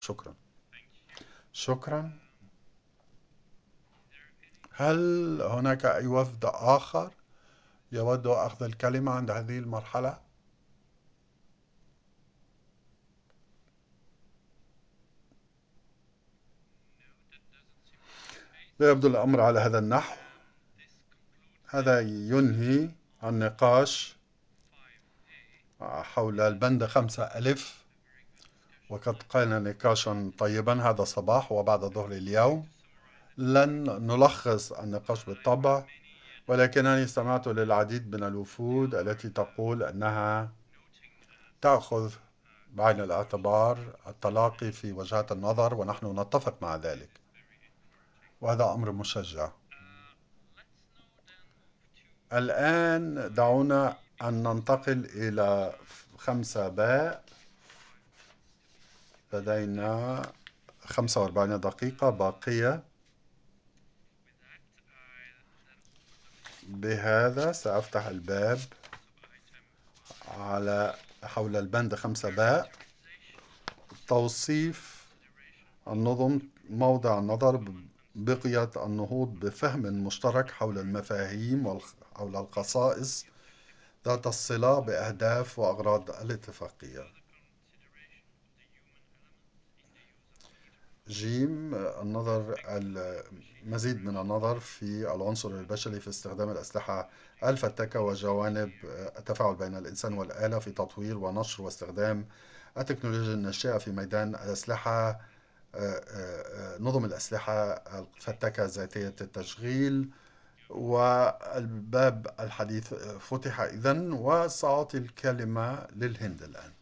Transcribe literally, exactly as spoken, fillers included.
شكرا. شكرا. هل هناك أي وفد آخر يود أخذ الكلمة عند هذه المرحلة؟ لا يبدو الأمر على هذا النحو. هذا ينهي النقاش حول البند خمسة ألف، وقد قلنا نقاشا طيبا هذا الصباح وبعد ظهر اليوم. لن نلخص النقاش بالطبع، ولكنني استمعت للعديد من الوفود التي تقول أنها تأخذ بعين الاعتبار التلاقي في وجهات النظر، ونحن نتفق مع ذلك، وهذا أمر مشجع. الآن دعونا أن ننتقل إلى خمسة باء. لدينا خمسة وأربعين دقيقة باقية. بهذا سأفتح الباب على حول البند خمسة باء، توصيف النظم، موضع النظر، بقية النهوض بفهم مشترك حول المفاهيم وحول الخصائص ذات الصلة بأهداف وأغراض الاتفاقية. جيم، النظر المزيد من النظر في العنصر البشري في استخدام الأسلحة الفتاكة وجوانب التفاعل بين الإنسان والآلة في تطوير ونشر واستخدام التكنولوجيا الناشئة في ميدان الأسلحة، نظم الأسلحة الفتاكة ذاتية التشغيل. والباب الحديث فتح إذن، وسأعطي الكلمة للهند الآن.